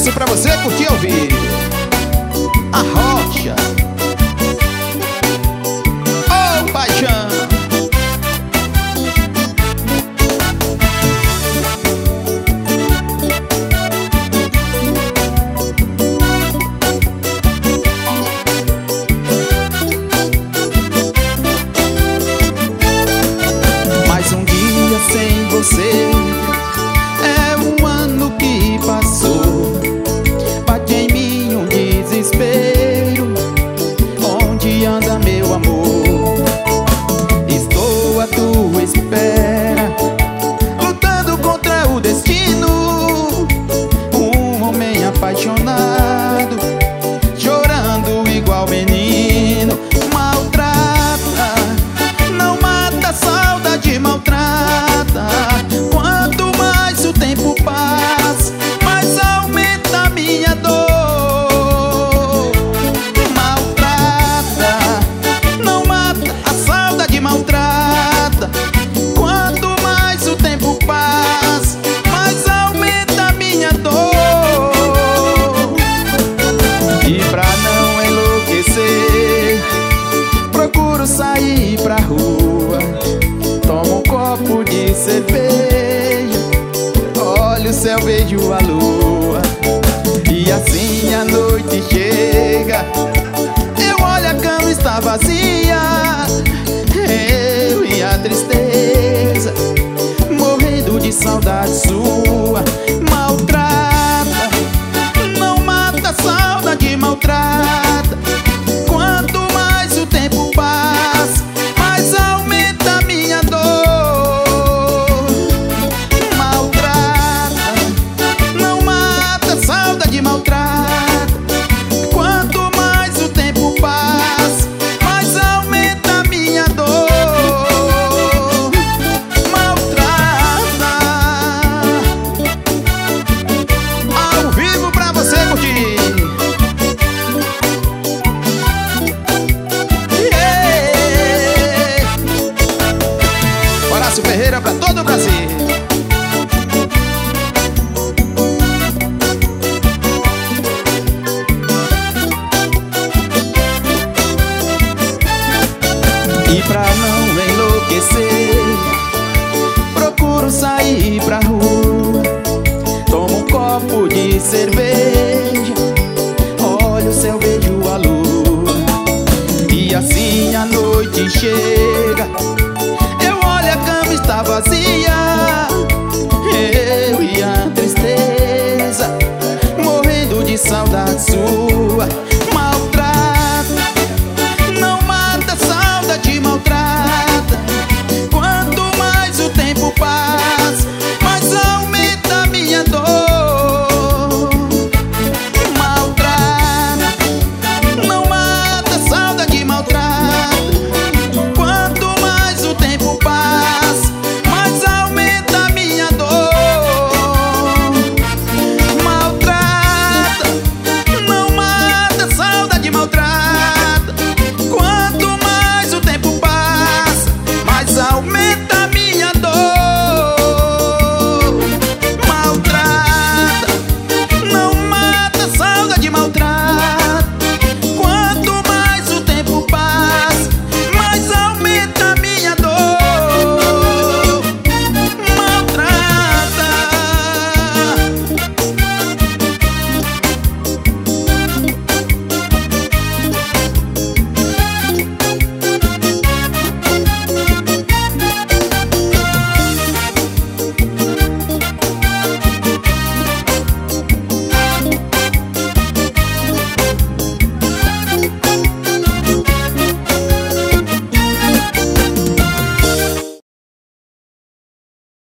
Abraço pra você, curtir ao vivo. A Rocha. Ô, paixão. Mais um dia sem você é um ano que passou. Bate em mim um desespero. Onde anda meu amor? Estou à tua espera, lutando contra o destino. Um homem apaixonado, chorando igual menino. Maltrata, não mata, a saudade maltrata. Quanto mais o tempo passa, mais aumenta a minha dor. Maltrata, não mata, a saudade maltrata. Quanto mais o tempo passa, mais aumenta a minha dor. E pra não enlouquecer, procuro sair pra rua. Tomo um copo de cerveja, olho o céu, vejo a lua. E assim a noite chega, eu olho, a cama está vazia. Eu e a tristeza, morrendo de saudade sua. Maltrata, não mata, a saudade maltrata. Quanto mais o tempo passa, mais aumenta a minha dor. Maltrata, não mata, a saudade maltrata. Quanto mais o tempo passa, mais aumenta a minha dor. Maltrata. Ao vivo pra você curtir. Yeah. Horácio Ferreira pra todo o Brasil. E pra não enlouquecer, procuro sair pra rua. Tomo um copo de cerveja, olho o céu, vejo a lua. E assim a noite chega, eu olho, a cama está vazia.